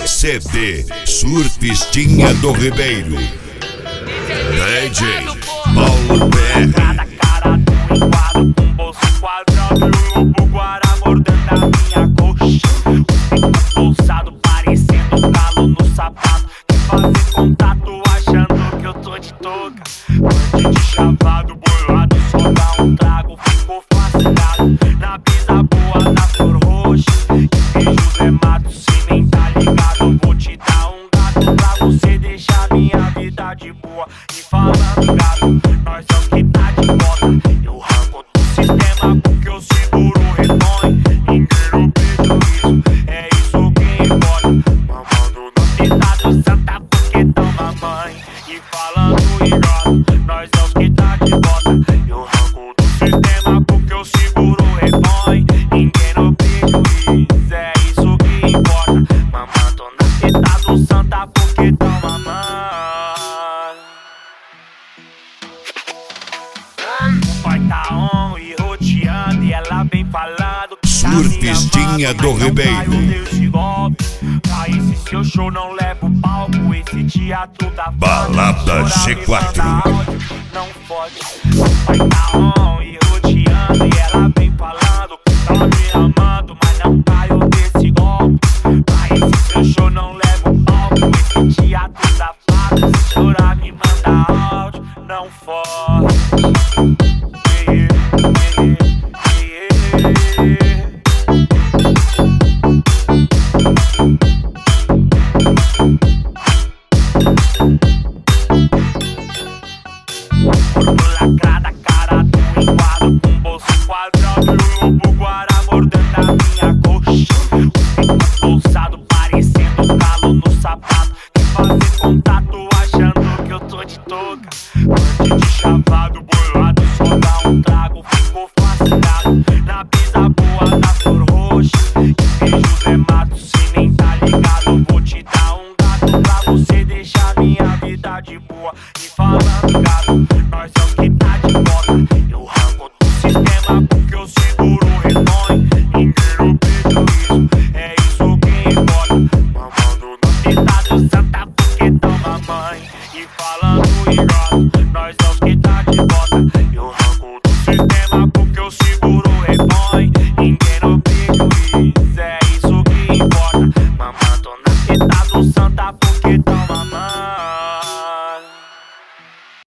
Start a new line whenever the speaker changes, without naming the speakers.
CD Surfistinha do Ribeiro. DJ Paulo BR.
Cada cara do enquadro com bolso quadrado e o lobo guará mordendo a minha coxa. O pulsado parecendo calo no sapato. Quer fazer contato achando que eu tô de touca. Antes de chavado, bolado, só dá um trago. Ficou fascinado na brisa boa da flor roxa. Que José Matos, se nem tá ligado, vou te dar um gato pra você deixar minha vida de boa. E falando gato, nós é os que tá de volta. Eu arranco do sistema porque eu seguro o rebanho. Ninguém não pediu isso, é isso que importa. Mamando no ditado santa porque tão mamãe. E falando gato, nós é os que tá de volta. Eu arranco do sistema porque eu seguro o rebanho. Ninguém não pediu isso, é isso que importa. Mamando no ditado santa porque tão mamãe. O pai tá on e roteando e ela vem falando.
Surfistinha do Ribeiro.
Pra esse seu show não leva o palco. Esse teatro da
Balada G4.
Não fode. O pai tá on e roteando e ela vem falando. Tá me amando, mas não caiu desse golpe. Pra esse seu show não leva o palco. Esse teatro da fada. Se chorar me manda áudio. Não fode. Lacrada, cara do enquadro com bolso quadrado e o lobo guará mordendo a minha coxa. O pulsado parecendo calo no sapato. Quer fazer contato achando que eu tô de touca. Antes de chavado, bolado, só dá um trago. Ficou fascinado na brisa boa da flor roxa. Que José Matos, se nem tá ligado, vou te dar um gato pra você deixar minha vida de boa. E falando gato, nós é os que tá de volta. Eu arranco do sistema.